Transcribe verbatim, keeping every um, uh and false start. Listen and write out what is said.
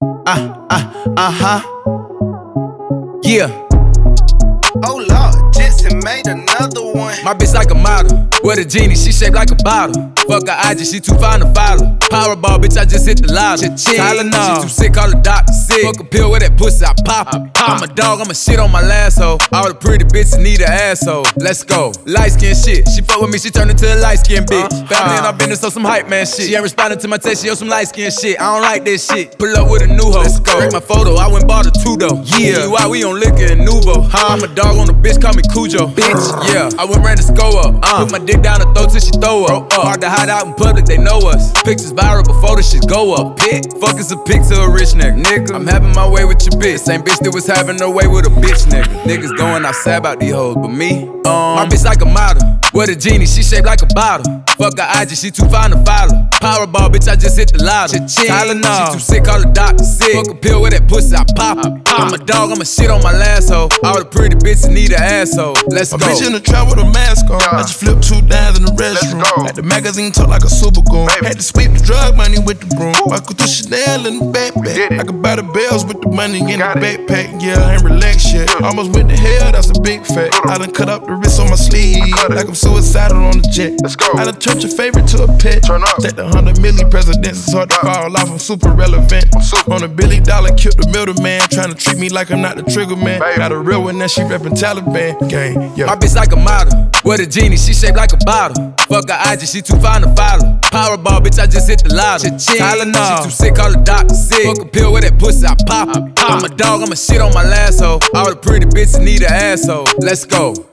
Uh, uh, uh-huh. Yeah. Oh Lord, Jetson made another one. My bitch like a model, with a genie, she shaped like a bottle. Fuck her I G, she too fine to follow. Powerball, bitch, I just hit the lotto. Tylenol, she too sick, call the doctor sick. Fuck a pill with that pussy, I pop it. I'm a dog, I'm a shit on my last hoe. All the pretty bitches need an asshole. Let's go. Light skin shit, she fuck with me, she turned into a light skin bitch. Family and I been so some hype man shit. She ain't responding to my text, she on some light skin shit. I don't like this shit. Pull up with a new hoe. Let's go. Break my photo, I went bought a two though. Yeah. Why we on liquor and Nuvo? Huh? I'm a dog on the bitch, call me Cujo. Bitch, yeah. I went ran the score up. Uh. Put my dick down the throat till she throw up. Hard to hide out in public, they know us. Pictures viral before the shit go up. Pick, fuck is a pic to a rich nigga. Nigga, I'm having my way with your bitch. Same bitch that was having her way with a bitch nigga. Niggas going outside about these hoes, but me, um, my bitch like a model. With a genie, she shaped like a bottle. Fuck her I G, she too fine to follow. Powerball, bitch, I just hit the lotto. Tylenol, she too sick, call the doctor sick. Fuck a pill with that pussy, I pop it. I'm a dog, I'm a shit on my last hoe. All the pretty bitches need an asshole. Let's go. A bitch in the trap with a mask on. I just flipped two dimes in the restroom. Had the magazine talk like a super goon. Had to sweep the drug money with the broom. I could do Chanel in the backpack. I could buy the bells with the money in the backpack. Yeah, I ain't relaxed yet. Almost went to hell, that's a big fact. I done cut up the wrist on my sleeve. Like I'm suicidal on the jet. Let's go. I done turned your favorite to a pet. Turn up. Take the hundred million presidents. It's hard to fall off, I'm super relevant. I'm super. On a Billy Dollar, killed the middleman. Trying to treat me like I'm not the trigger man. Baby. Got a real one, now she reppin' Taliban gang. Yeah. My bitch like a model. With a genie, she shaped like a bottle. Fuck her I G, she too fine to follow. Powerball, bitch, I just hit the lotto. Tylenol, she too sick, call the doctor sick. Fuck a pill with that pussy, I pop it. I'm a dog, I'm a shit on my last hoe. All the pretty bitches need an asshole. Let's go.